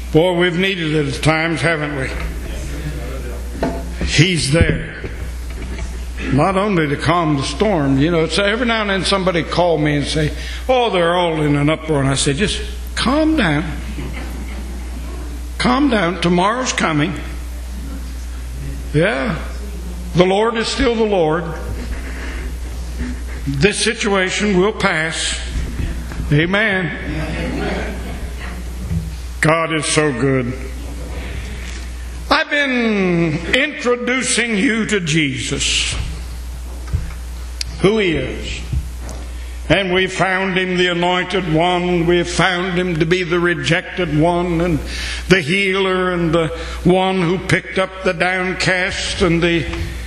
Boy, we've needed it at times, haven't we? He's there. Not only to calm the storm, you know, so every now and then somebody call me and say, oh, they're all in an uproar. And I say, just calm down. Calm down. Tomorrow's coming. Yeah. The Lord is still the Lord. This situation will pass. Amen. God is so good. I've been introducing you to Jesus, who He is. And we found Him the Anointed One. We found Him to be the Rejected One, and the Healer, and the One who picked up the downcast, and the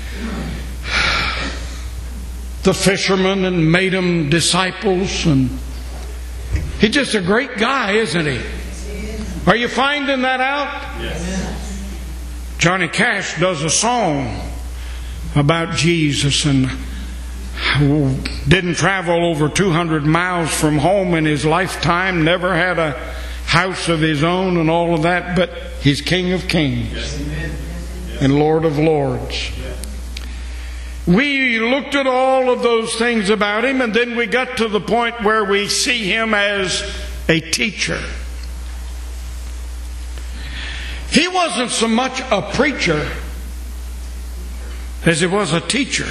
fishermen and made them disciples. And He's just a great guy, isn't He? Are you finding that out? Yes. Johnny Cash does a song about Jesus, and didn't travel over 200 miles from home in his lifetime, never had a house of his own and all of that, but He's King of Kings and Lord of Lords. We looked at all of those things about Him, and then we got to the point where we see Him as a teacher. He wasn't so much a preacher as He was a teacher.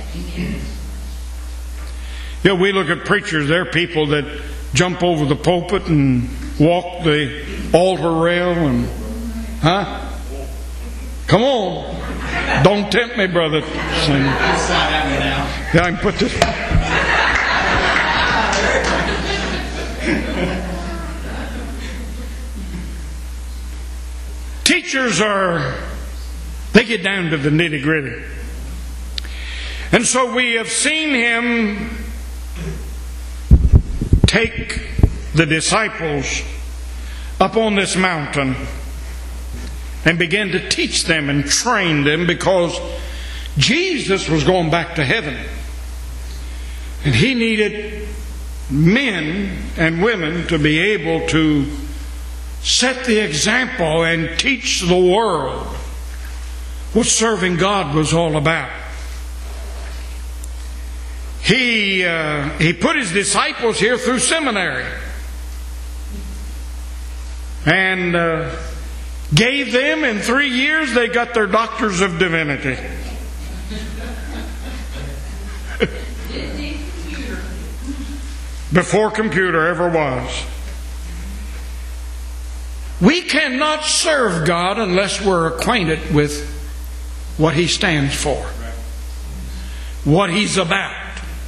You know, we look at preachers, they're people that jump over the pulpit and walk the altar rail and, come on. Don't tempt me, brother. Yeah, I can put this. Teachers they get down to the nitty-gritty. And so we have seen Him take the disciples up on this mountain and begin to teach them and train them, because Jesus was going back to heaven. And He needed men and women to be able to set the example and teach the world what serving God was all about. He put His disciples here through seminary and gave them, in 3 years, they got their doctors of divinity. Before computer ever was. We cannot serve God unless we're acquainted with what He stands for, what He's about.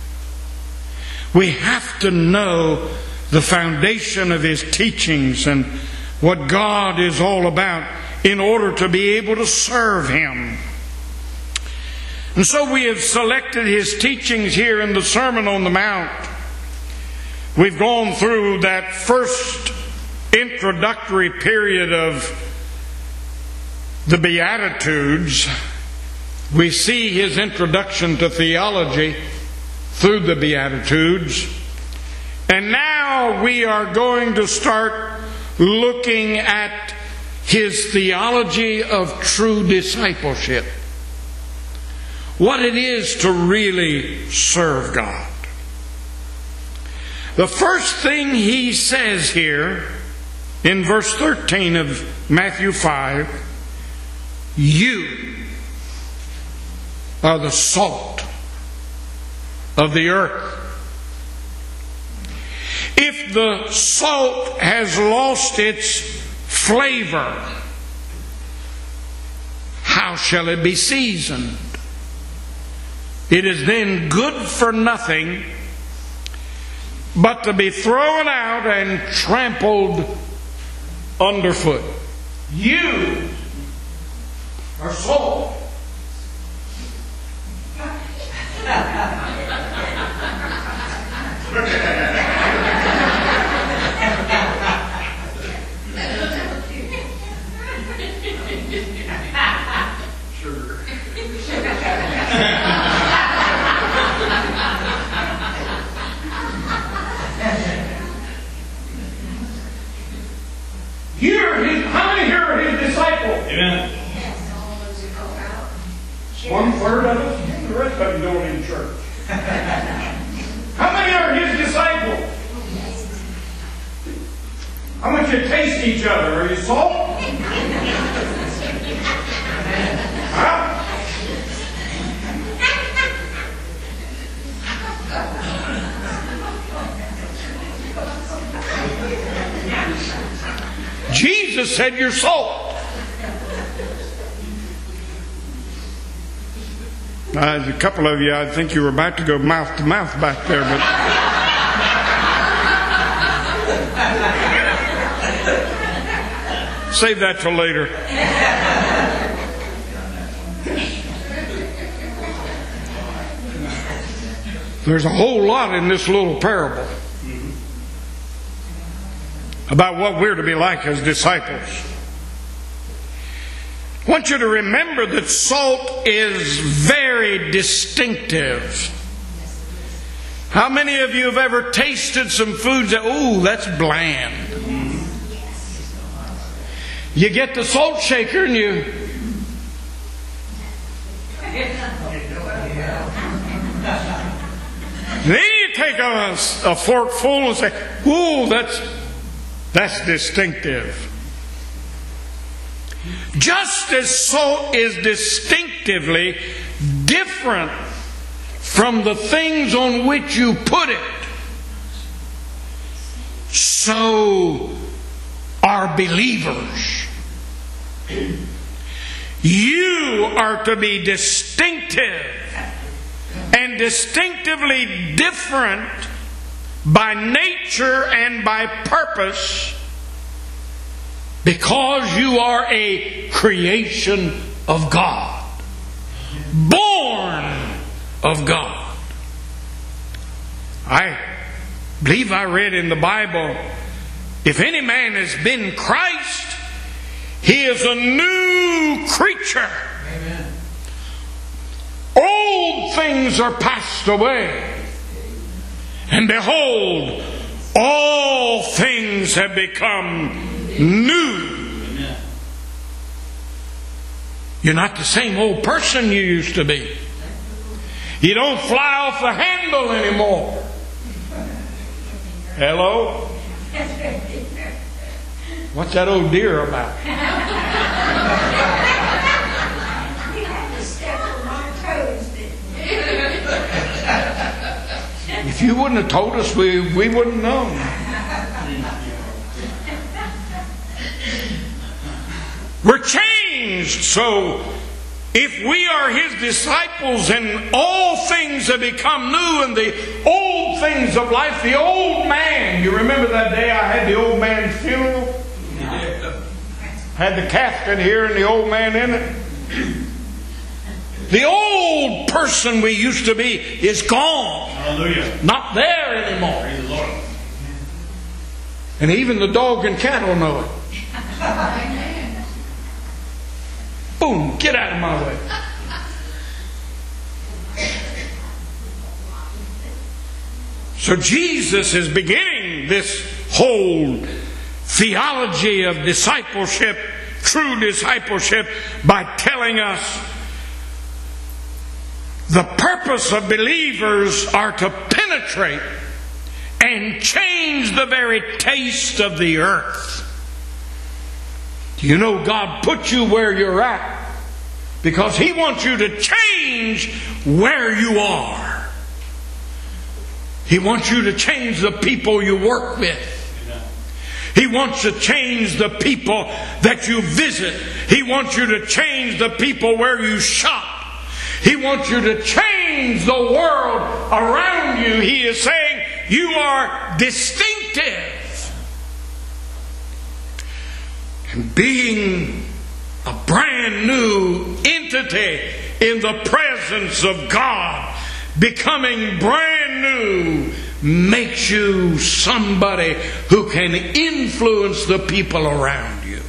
We have to know the foundation of His teachings and what God is all about in order to be able to serve Him. And so we have selected His teachings here in the Sermon on the Mount. We've gone through that first introductory period of the Beatitudes. We see His introduction to theology through the Beatitudes. And now we are going to start looking at His theology of true discipleship. What it is to really serve God. The first thing He says here in verse 13 of Matthew 5, you are the salt of the earth. If the salt has lost its flavor, how shall it be seasoned? It is then good for nothing but to be thrown out and trampled underfoot. You are salt. How many here are His disciples? Amen. 1/3 of us. The rest of you don't in church. How many are His disciples? I want you to taste each other. Are you salt? Huh? Jesus said you're salt. There's a couple of you, I think you were about to go mouth to mouth back there, but save that till later. There's a whole lot in this little parable about what we're to be like as disciples. I want you to remember that salt is very distinctive. How many of you have ever tasted some foods that, ooh, that's bland? You get the salt shaker and you... Then you take a fork full and say, ooh, that's distinctive. Just as salt is distinctively different from the things on which you put it, so are believers. You are to be distinctive and distinctively different by nature and by purpose, because you are a creation of God, born of God. I believe I read in the Bible, if any man has been Christ, he is a new creature. Amen. Old things are passed away, and behold, all things have become new. Amen. You're not the same old person you used to be. You don't fly off the handle anymore. Hello? What's that old deer about? If you wouldn't have told us, we wouldn't know. We're changed. So if we are His disciples and all things have become new, and the old things of life, the old man, you remember that day I had the old man's funeral? Had the casket here and the old man in it. The old person we used to be is gone. Hallelujah. Not there anymore. Praise the Lord. And even the dog and cattle know it. Boom, get out of my way. So Jesus is beginning this whole theology of discipleship, true discipleship, by telling us the purpose of believers are to penetrate and change the very taste of the earth. You know, God put you where you're at because He wants you to change where you are. He wants you to change the people you work with. He wants to change the people that you visit. He wants you to change the people where you shop. He wants you to change the world around you. He is saying you are distinctive. And being a brand new entity in the presence of God, becoming brand new, makes you somebody who can influence the people around you.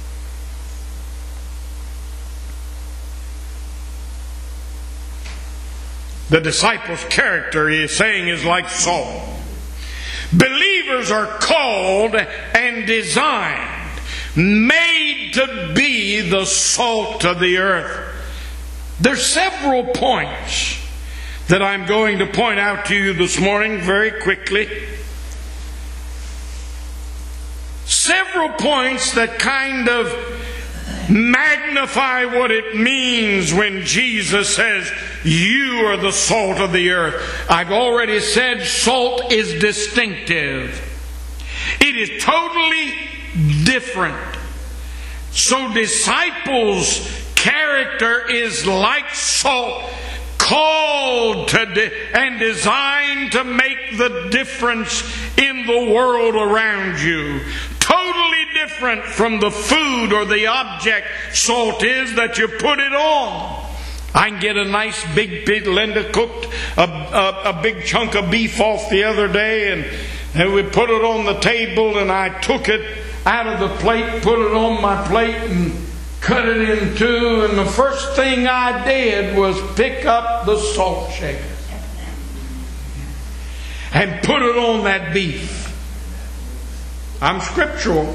The disciples' character, he is saying, is like salt. Believers are called and designed made to be the salt of the earth. There's several points that I'm going to point out to you this morning very quickly. Several points that kind of magnify what it means when Jesus says, you are the salt of the earth. I've already said salt is distinctive. It is totally different. So disciples' character is like salt, called to and designed to make the difference in the world around you. Totally different from the food or the object salt is that you put it on. I can get a nice big pig. Linda cooked a big chunk of beef off the other day, and we put it on the table, and I took it out of the plate, put it on my plate, and cut it in two. And the first thing I did was pick up the salt shaker and put it on that beef. I'm scriptural.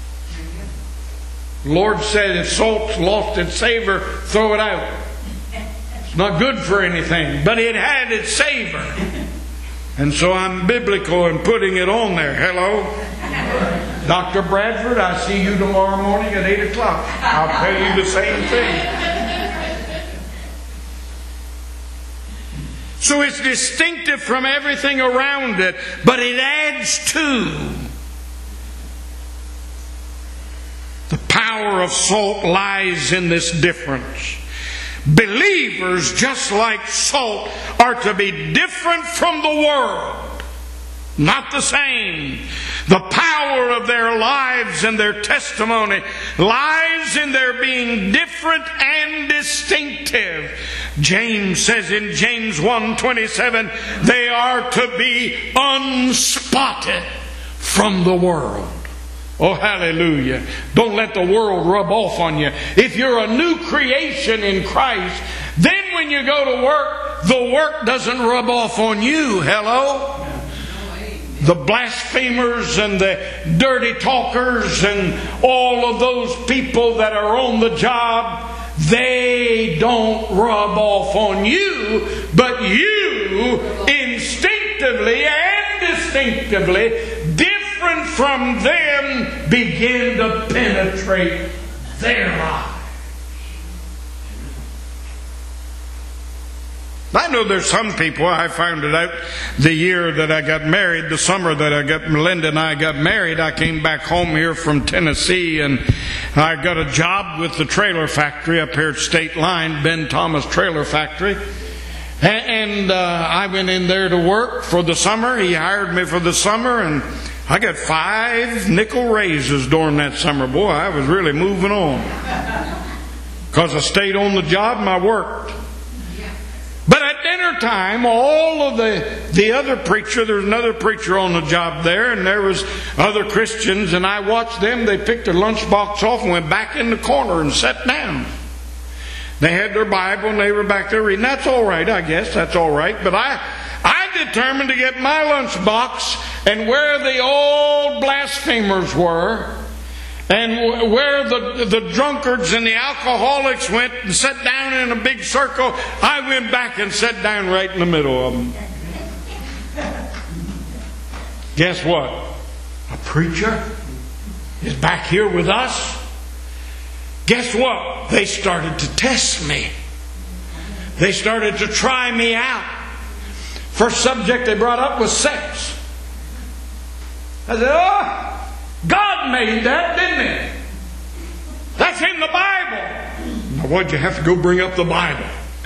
The Lord said if salt's lost its savor, throw it out. It's not good for anything, but it had its savor. And so I'm biblical in putting it on there. Hello? Dr. Bradford, I see you tomorrow morning at 8 o'clock. I'll tell you the same thing. So it's distinctive from everything around it, but it adds to. The power of salt lies in this difference. Believers, just like salt, are to be different from the world. Not the same. The power of their lives and their testimony lies in their being different and distinctive. James says in James 1:27, they are to be unspotted from the world. Oh, hallelujah. Don't let the world rub off on you. If you're a new creation in Christ, then when you go to work, the work doesn't rub off on you. Hello? The blasphemers and the dirty talkers and all of those people that are on the job, they don't rub off on you, but you instinctively and distinctively, different from them, begin to penetrate their lives. I know there's some people, I found it out the year that I got married, the summer that Melinda and I got married, I came back home here from Tennessee, and I got a job with the trailer factory up here at State Line, Ben Thomas Trailer Factory. And I went in there to work for the summer. He hired me for the summer, and I got 5 nickel raises during that summer. Boy, I was really moving on. Because I stayed on the job and I worked. But at dinner time, all of the other preacher, there was another preacher on the job there, and there was other Christians, and I watched them. They picked their lunchbox off and went back in the corner and sat down. They had their Bible and they were back there reading. That's all right, I guess. That's all right. But I determined to get my lunchbox and where the old blasphemers were, and where the drunkards and the alcoholics went and sat down in a big circle, I went back and sat down right in the middle of them. Guess what? A preacher is back here with us. Guess what? They started to test me. They started to try me out. First subject they brought up was sex. I said, oh, God made that, didn't He? That's in the Bible. Now, why'd you have to go bring up the Bible?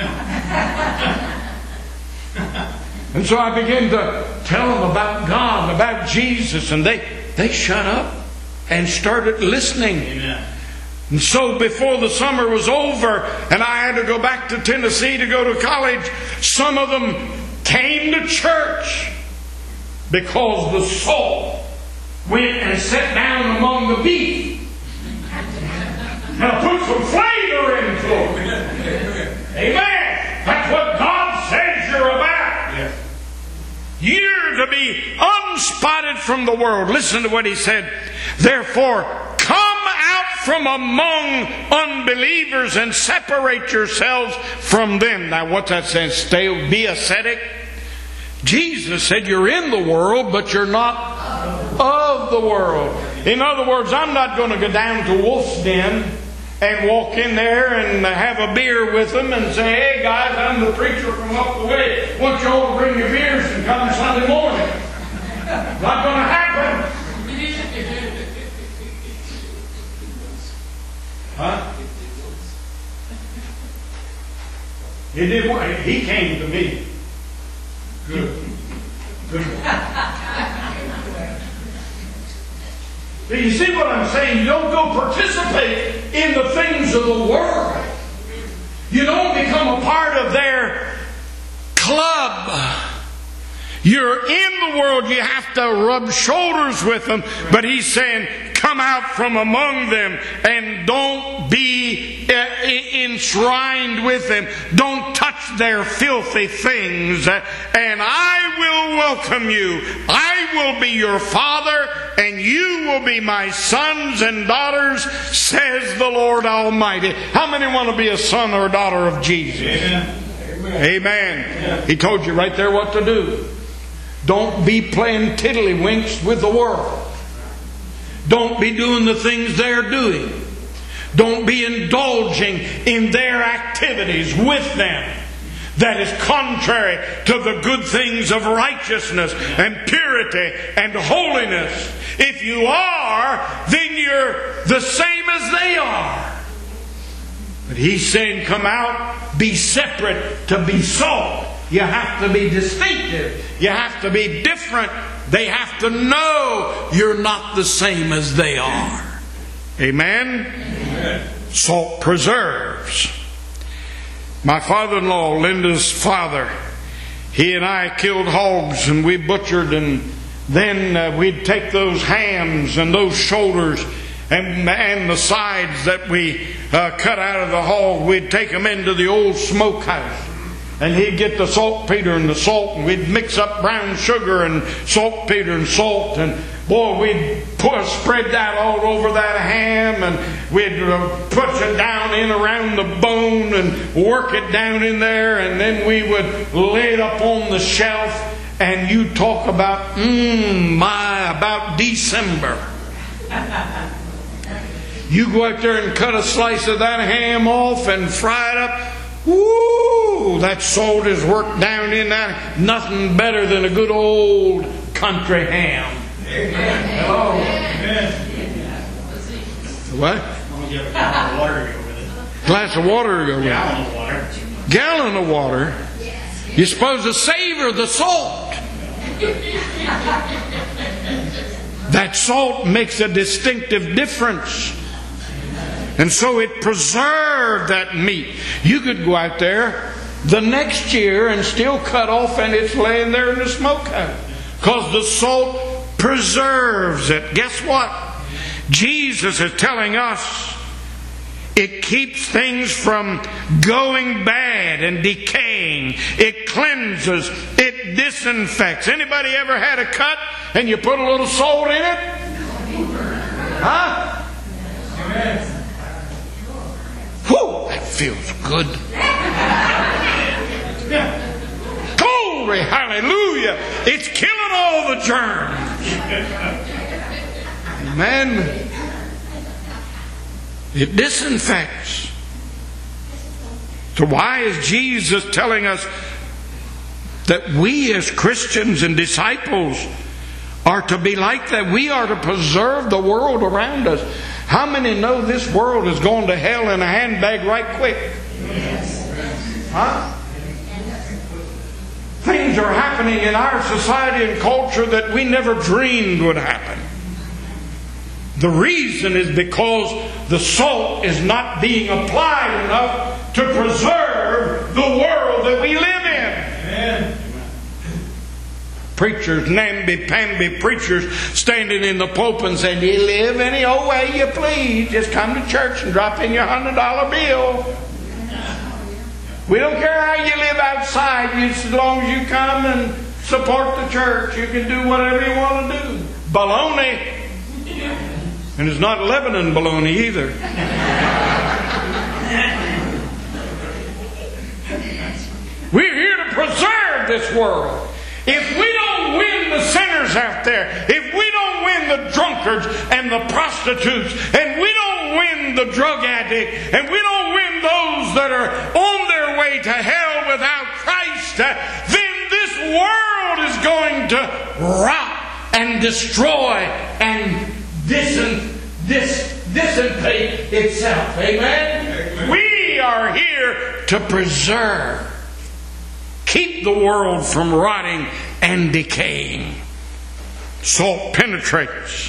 And so I began to tell them about God, about Jesus, and they shut up and started listening. Amen. And so before the summer was over and I had to go back to Tennessee to go to college, some of them came to church because the salt went and sat down among the beef. Now put some flavor into it. Amen. That's what God says you're about. Yes. You're to be unspotted from the world. Listen to what He said. Therefore, come from among unbelievers and separate yourselves from them. Now what's that saying? Be ascetic? Jesus said you're in the world, but you're not of the world. In other words, I'm not going to go down to Wolf's Den and walk in there and have a beer with them and say, hey guys, I'm the preacher from up the way. Want you all to bring your beers and come Sunday morning. Not going to happen. Huh? He did what? He came to me. Good. You see what I'm saying? You don't go participate in the things of the world. You don't become a part of their club. You're in the world. You have to rub shoulders with them. But he's saying, come out from among them and don't be enshrined with them. Don't touch their filthy things. And I will welcome you. I will be your father, and you will be my sons and daughters, says the Lord Almighty. How many want to be a son or a daughter of Jesus? Amen. Amen. He told you right there what to do. Don't be playing tiddlywinks with the world. Don't be doing the things they're doing. Don't be indulging in their activities with them. That is contrary to the good things of righteousness and purity and holiness. If you are, then you're the same as they are. But he's saying, come out, be separate to be salt. You have to be distinctive. You have to be different. They have to know you're not the same as they are. Amen? Amen. Salt preserves. My father-in-law, Linda's father, he and I killed hogs and we butchered, and then we'd take those hams and those shoulders and the sides that we cut out of the hog, we'd take them into the old smokehouse. And he'd get the saltpeter and the salt, and we'd mix up brown sugar and saltpeter and salt, and boy, we'd spread that all over that ham, and we'd push it down in around the bone and work it down in there, and then we would lay it up on the shelf, and you talk about, about December. You go out there and cut a slice of that ham off and fry it up. Woo! That salt is worked down in that. Nothing better than a good old country ham. Amen. Hello. Amen. What? I'm going to give a gallon of water to go with it. Glass of water to go with it. Gallon of water. Gallon of water. You're supposed to savor the salt. That salt makes a distinctive difference. And so it preserved that meat. You could go out there the next year and still cut off, and it's laying there in the smokehouse. Because the salt preserves it. Guess what? Jesus is telling us it keeps things from going bad and decaying. It cleanses. It disinfects. Anybody ever had a cut and you put a little salt in it? Huh? Amen. Whew, that feels good. Glory, hallelujah. It's killing all the germs. Amen. It disinfects. So why is Jesus telling us that we as Christians and disciples are to be like that? We are to preserve the world around us. How many know this world is going to hell in a handbag right quick? Huh? Things are happening in our society and culture that we never dreamed would happen. The reason is because the salt is not being applied enough to preserve the world that we live in. Amen. Preachers, namby-pamby preachers standing in the pulpit and saying, you live any old way you please. Just come to church and drop in your $100 bill. We don't care how you live outside. As long as you come and support the church, you can do whatever you want to do. Baloney. And it's not Lebanon bologna either. We're here to preserve this world. If we don't win the sinners out there, if we don't win the drunkards and the prostitutes, and we don't win the drug addict, and we don't win those that are on their way to hell without Christ, then this world is going to rot and destroy and dissipate itself. Amen? We are here to preserve. Keep the world from rotting and decaying. Salt penetrates.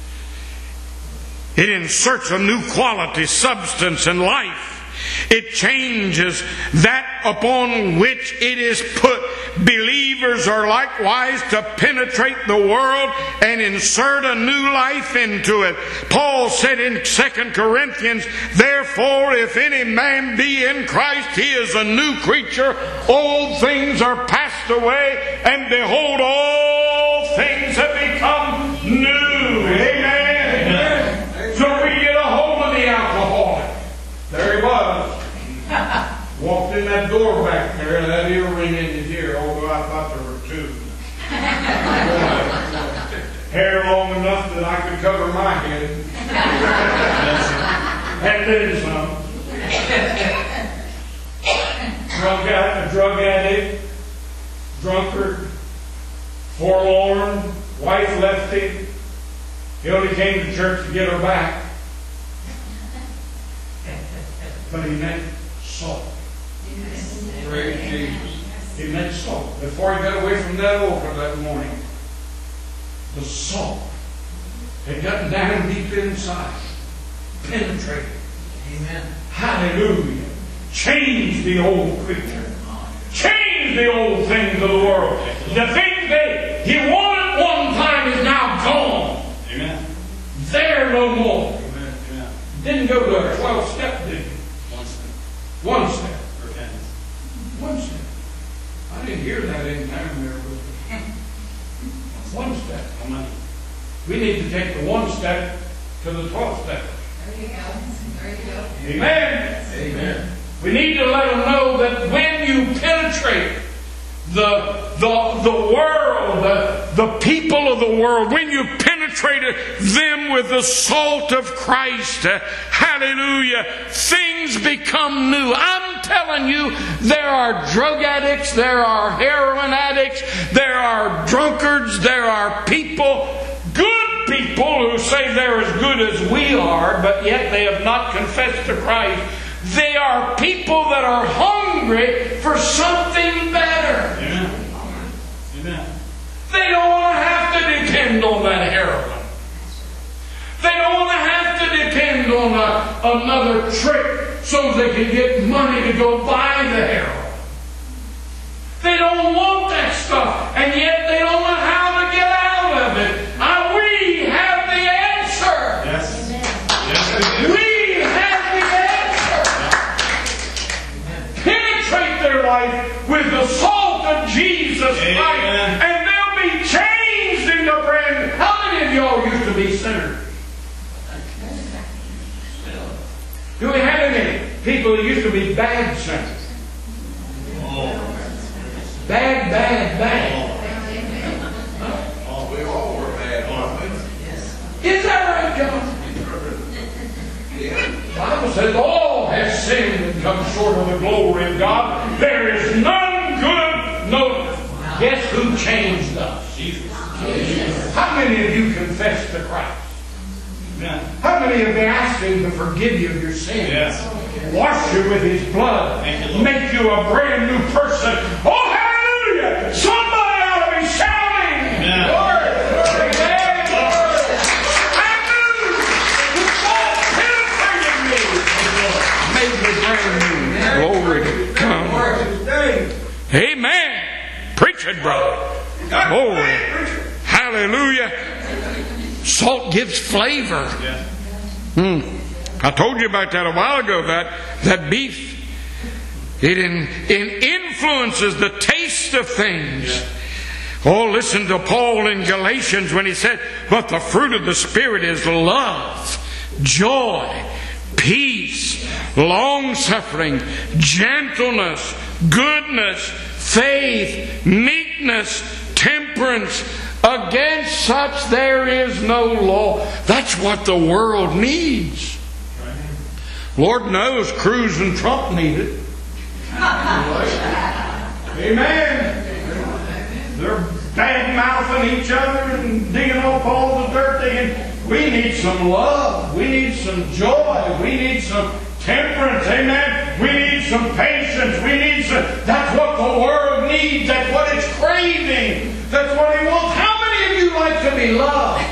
It inserts a new quality, substance, and life. It changes that upon which it is put. Believers are likewise to penetrate the world and insert a new life into it. Paul said in 2 Corinthians, therefore, if any man be in Christ, he is a new creature. Old things are passed away, and behold, all things have become new. Amen. So we get a hold of the alcoholic. There he was. Walked in that door back there, and that earring in his ear, although I thought there were two. Hair long enough that I could cover my head. And then some. Drug addict, drunkard, forlorn, wife left him. He only came to church to get her back. But he meant salt. Praise Jesus. He meant salt. Before he got away from that altar that morning, the salt had gotten down deep inside, penetrated. Amen. Hallelujah. Changed the old creature. Changed the old things of the world. The thing that he wanted one time is now gone. Amen. There no more. Amen. Amen. Didn't go to a 12-step, did he? One step. Repentance. One step. I didn't hear that in time there. One step. We need to take the one step to the 12 step. There you go. There you go. Amen. Amen. We need to let them know that when you penetrate the world, the people of the world, when you penetrated them with the salt of Christ, hallelujah, things become new. I'm telling you, there are drug addicts, there are heroin addicts, there are drunkards, there are people, good people who say they're as good as we are, but yet they have not confessed to Christ. They are people that are hungry for something better. Amen. Amen. They don't want to have to depend on that heroin. They don't want to have to depend on another trick so they can get money to go buy the heroin. They don't want that stuff, and yet they don't know how to get out of it. We have the answer. Yes. Yes, we have the answer. Penetrate their life with the salt of Jesus Christ, and they'll be changed into brand. How many of y'all used to be sinners? Do we have any people who used to be bad sinners? Bad. Oh, we all were bad, aren't we? Is that right, John? The Bible says all have sinned and come short of the glory of God. There is none good. No. Guess who changed us? Jesus. How many of you confess to Christ? How many of you asked Him to forgive you of your sins? Yes. Wash you with His blood. Make you a brand new person. Oh, hallelujah! Somebody ought to be shouting. Yeah. Lord, Glory to God. Amen. Preach it, brother. Glory. Hallelujah. Salt gives flavor. I told you about that a while ago, that beef. It influences the taste of things. Oh, listen to Paul in Galatians when he said, but the fruit of the Spirit is love, joy, peace, long-suffering, gentleness, goodness, faith, meekness, temperance. Against such there is no law. That's what the world needs. Lord knows Cruz and Trump need it. Amen. They're bad-mouthing each other and digging up all the dirt. We need some love. We need some joy. We need some temperance. Amen. We need some patience. We need some... That's what the world needs. That's what it's craving. That's what it wants. How many of you like to be loved?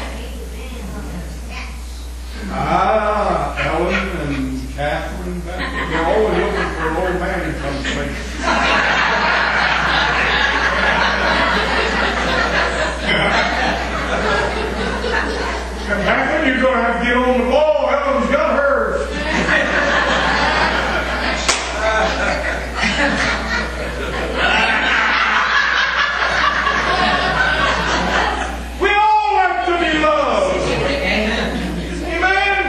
Ellen and Catherine. They're always looking for an old man to come speak. Catherine, you're going to have to get on the ball. Ellen's got hers. We all like to be loved. Amen.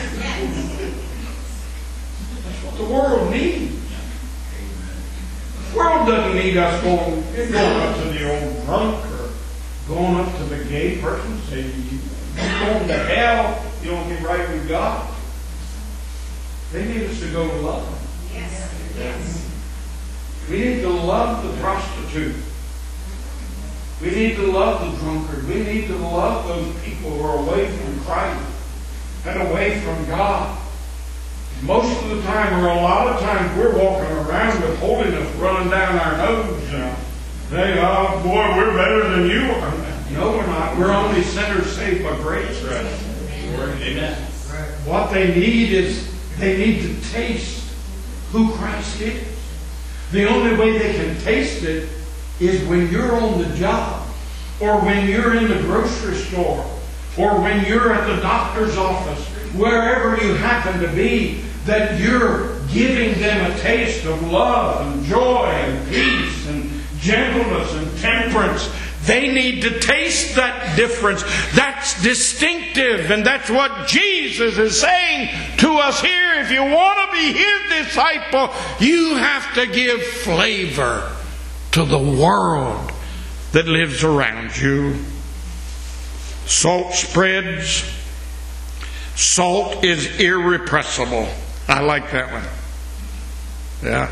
That's what the world needs. The world doesn't need us going up to the old drunk or going up to the gay person and saying, you're going to hell, you don't get right with God. They need us to go to love them. Yes. We need to love the prostitute. We need to love the drunkard. We need to love those people who are away from Christ and away from God. Most of the time, or a lot of times, we're walking around with holiness running down our nose. They, oh boy, we're better than you are. No, we're not. We're only sinners saved by grace. Amen. What they need is they need to taste who Christ is. The only way they can taste it is when you're on the job, or when you're in the grocery store, or when you're at the doctor's office, wherever you happen to be, that you're giving them a taste of love and joy and peace and gentleness and temperance. They need to taste that difference. That's distinctive, and that's what Jesus is saying to us here. If you want to be His disciple, you have to give flavor to the world that lives around you. Salt spreads. Salt is irrepressible. I like that one. Yeah.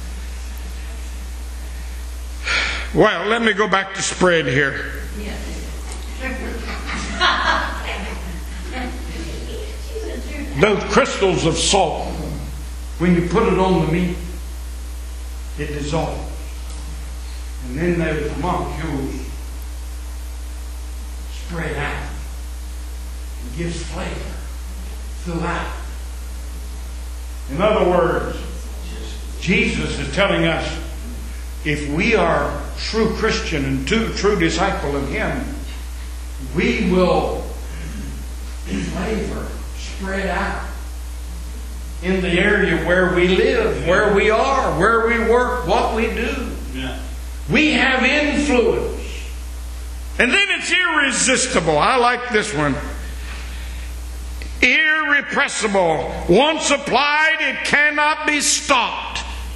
Well, let me go back to spread here. Those crystals of salt, when you put it on the meat, it dissolves. And then those molecules spread out. It gives flavor throughout. In other words, Jesus is telling us, if we are true Christian and true disciple of Him, we will flavor spread out in the area where we live, where we are, where we work, what we do. Yeah. We have influence. And then it's irresistible. I like this one. Irrepressible. Once applied, it cannot be stopped.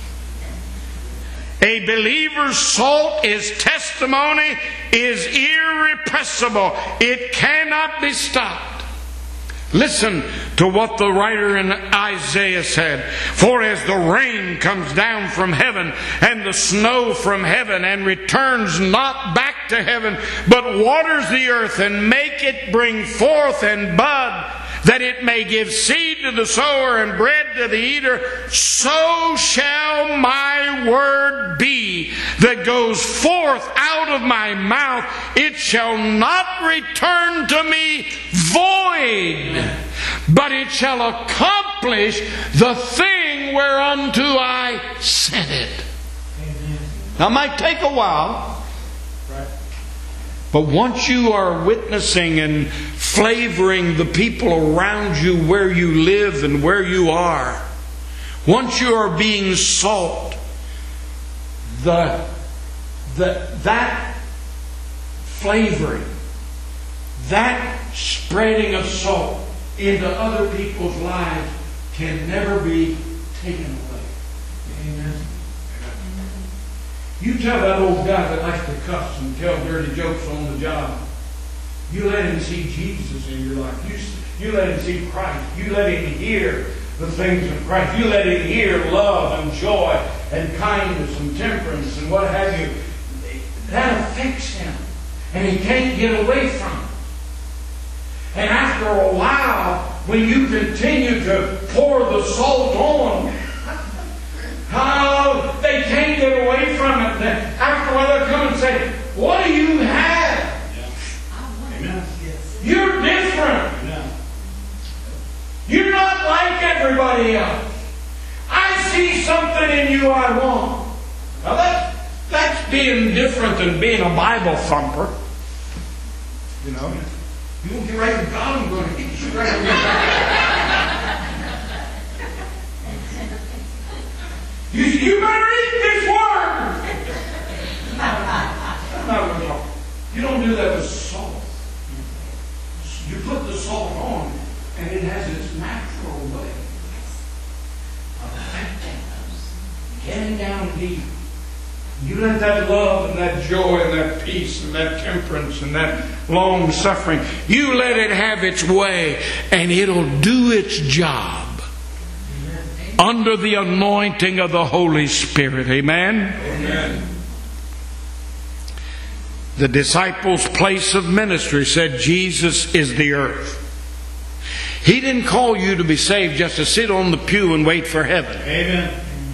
A believer's salt, his testimony, is irrepressible. It cannot be stopped. Listen to what the writer in Isaiah said. For as the rain comes down from heaven and the snow from heaven and returns not back to heaven, but waters the earth and make it bring forth and bud, that it may give seed to the sower and bread to the eater, so shall my word be that goes forth out of my mouth. It shall not return to me void, but it shall accomplish the thing whereunto I sent it. Now, it might take a while. But once you are witnessing and flavoring the people around you where you live and where you are, once you are being salt, that flavoring, that spreading of salt into other people's lives can never be taken away. Amen. You tell that old guy that likes to cuss and tell dirty jokes on the job, you let him see Jesus in your life. You let him see Christ. You let him hear the things of Christ. You let him hear love and joy and kindness and temperance and what have you. That affects him. And he can't get away from it. And after a while, when you continue to pour the salt on, how they can't get away from it. And after a while, they'll come and say, "What do you have? Amen. You're different. You're not like everybody else. I see something in you I want." Now that's being different than being a Bible thumper. You know, you won't get right with God, I'm going to get you right with God. You better eat this word. You don't do that with salt. You put the salt on, and it has its natural way of affecting us, getting down deep. You let that love and that joy and that peace and that temperance and that long suffering, you let it have its way, and it'll do its job under the anointing of the Holy Spirit. Amen? Amen. The disciples' place of ministry said Jesus is the earth. He didn't call you to be saved just to sit on the pew and wait for heaven. Amen.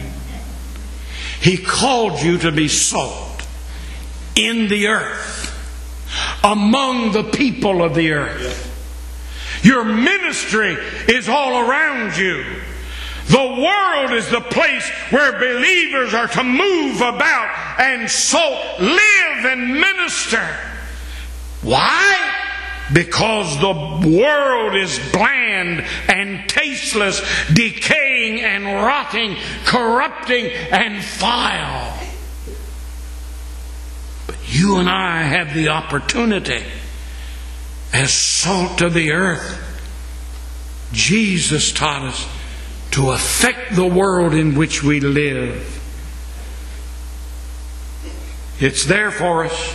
He called you to be salt in the earth, among the people of the earth. Your ministry is all around you. The world is the place where believers are to move about and live and minister. Why? Because the world is bland and tasteless, decaying and rotting, corrupting and vile. But you and I have the opportunity as salt of the earth. Jesus taught us to affect the world in which we live. It's there for us.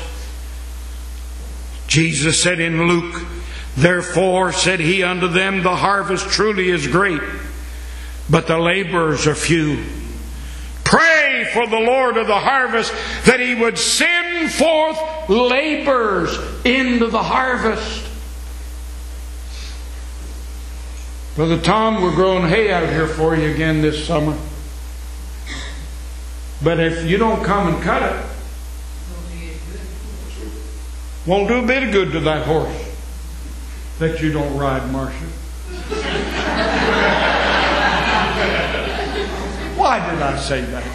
Jesus said in Luke, "Therefore said he unto them, the harvest truly is great, but the laborers are few. Pray for the Lord of the harvest that he would send forth laborers into the harvest." Brother Tom, we're growing hay out here for you again this summer. But if you don't come and cut it, won't do a bit of good to that horse that you don't ride, Marcia. Why did I say that?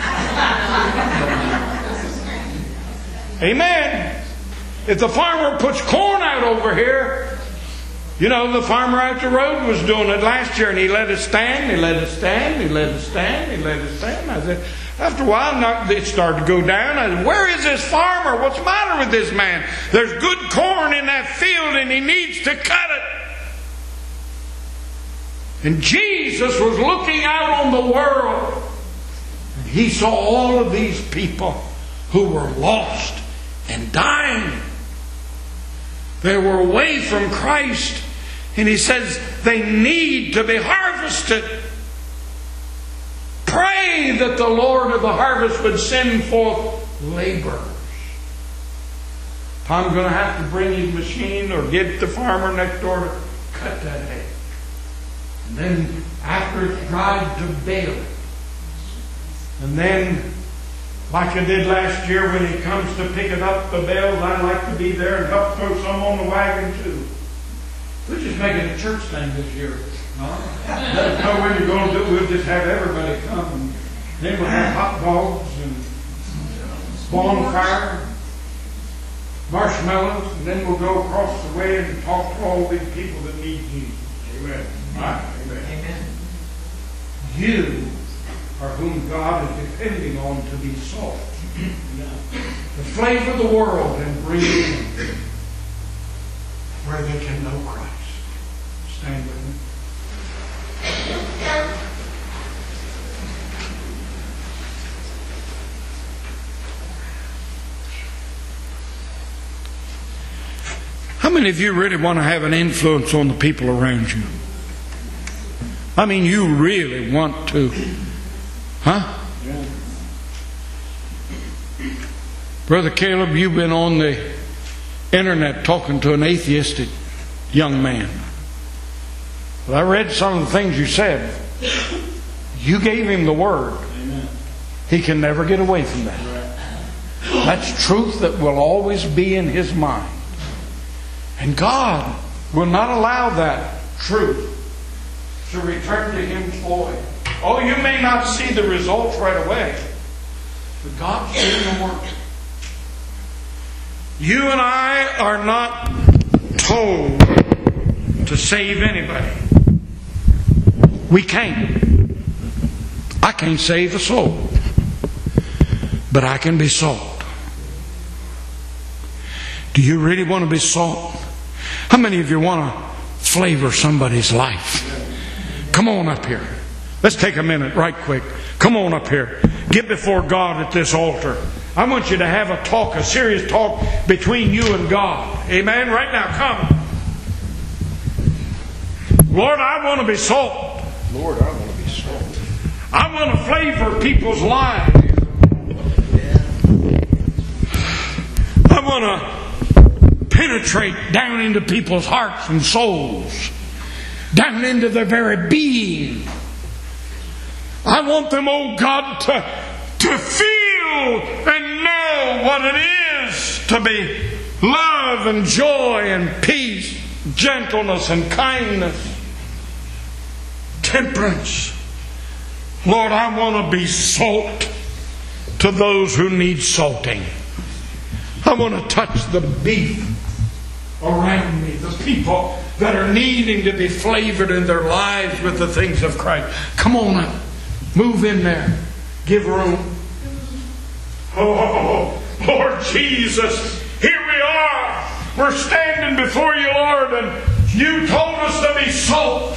Amen. If the farmer puts corn out over here, you know, the farmer out the road was doing it last year, and he let it stand, he let it stand, he let it stand, he let it stand. I said, after a while, it started to go down. I said, "Where is this farmer? What's the matter with this man? There's good corn in that field, and he needs to cut it." And Jesus was looking out on the world, and he saw all of these people who were lost and dying. They were away from Christ. And he says they need to be harvested. Pray that the Lord of the harvest would send forth laborers. I'm going to have to bring his machine or get the farmer next door to cut that hay. And then after it's dried, to bale it. And then, like I did last year when he comes to pick it up, the bales, I'd like to be there and help throw some on the wagon too. We're just making a church thing this year. Let us know when you're going to do it. We'll just have everybody come. And then we'll have hot dogs and bonfire, marshmallows, and then we'll go across the way and talk to all these people that need Jesus. Amen. Right? Amen. You are whom God is depending on to be salt. To flavor the world and bring it in where they can know Christ. Stand with me. How many of you really want to have an influence on the people around you? I mean, you really want to. Huh? Yeah. Brother Caleb, you've been on the internet talking to an atheistic young man. Well, I read some of the things you said. You gave him the word. Amen. He can never get away from that. That's truth that will always be in his mind. And God will not allow that truth to return to him void. Oh, you may not see the results right away, but God's doing the work. You and I are not told to save anybody. We can't. I can't save a soul, but I can be salt. Do you really want to be salt? How many of you want to flavor somebody's life? Come on up here. Let's take a minute right quick. Come on up here. Get before God at this altar. I want you to have a talk, a serious talk between you and God. Amen? Right now, come. Lord, I want to be salt. Lord, I want to be salt. I want to flavor people's lives. I want to penetrate down into people's hearts and souls, down into their very being. I want them, oh God, to feel and know what it is to be love and joy and peace, gentleness and kindness, temperance. Lord, I want to be salt to those who need salting. I want to touch the beef around me, the people that are needing to be flavored in their lives with the things of Christ. Come on up. Move in there. Give room. Oh, Lord Jesus, here we are. We're standing before you, Lord, and you told us to be salt.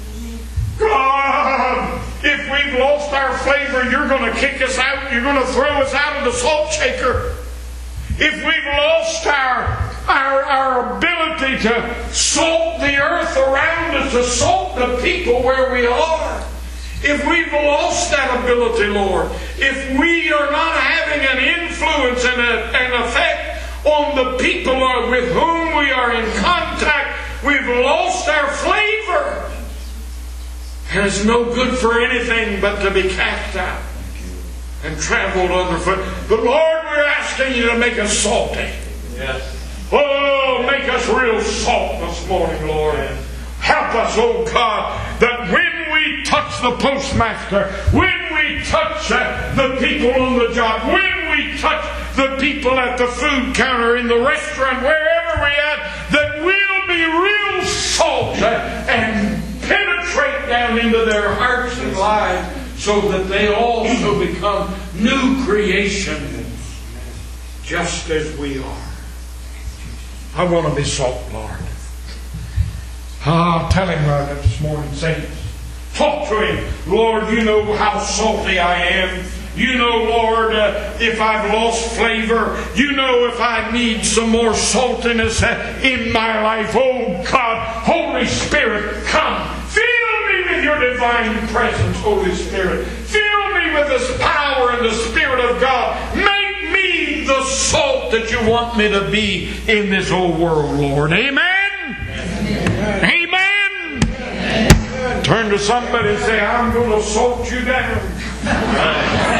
God, if we've lost our flavor, you're going to kick us out. You're going to throw us out of the salt shaker. If we've lost our ability to salt the earth around us, to salt the people where we are, if we've lost that ability, Lord, if we are not having an influence and an effect on the people with whom we are in contact, we've lost our flavor. And it's no good for anything but to be cast out and trampled underfoot. But Lord, we're asking you to make us salty. Yes. Oh, make us real salt this morning, Lord. Help us, oh God, that when we touch the postmaster, when we touch the people on the job, when we touch the people at the food counter, in the restaurant, wherever we're at, that we'll be real salt and penetrate down into their hearts and lives, so that they also become new creations, just as we are. I want to be salt, Lord. Tell him about it this morning, saints. Talk to him. Lord, you know how salty I am. You know, Lord, if I've lost flavor. You know if I need some more saltiness in my life. Oh God, Holy Spirit, come. Fill me with your divine presence, Holy Spirit. Fill me with this power and the Spirit of God. Make me the salt that you want me to be in this old world, Lord. Amen? Amen. Amen. Turn to somebody and say, I'm going to salt you down.